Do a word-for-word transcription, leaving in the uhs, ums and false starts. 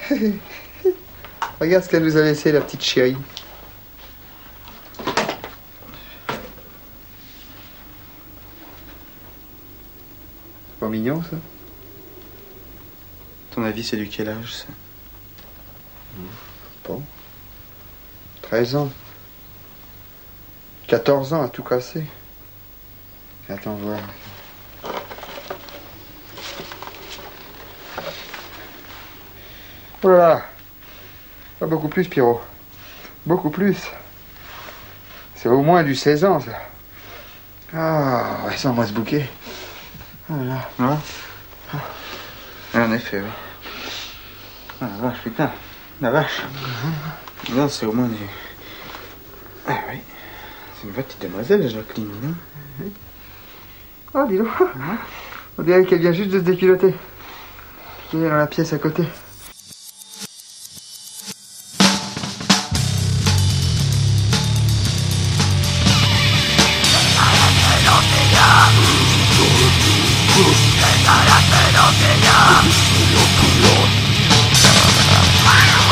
Regarde ce qu'elle nous a laissé, la petite chérie. C'est pas mignon, ça? Ton avis, c'est du quel âge, ça? Bon. treize ans. quatorze ans à tout casser. Attends voir. Oh là là. Pas beaucoup plus, Pierrot. Beaucoup plus. C'est au moins du seize ans, ça. Ah, ouais, sans moi ce bouquet. Oh là là. Ouais. Ah. En effet, oui. Ah, la vache, putain. La vache. Là, c'est au moins des... Ah oui. C'est une vraie petite demoiselle, Jacqueline, dis donc. Oh, dis donc. On dirait qu'elle vient juste de se déculotter. Elle est dans la pièce à côté. Pero que ya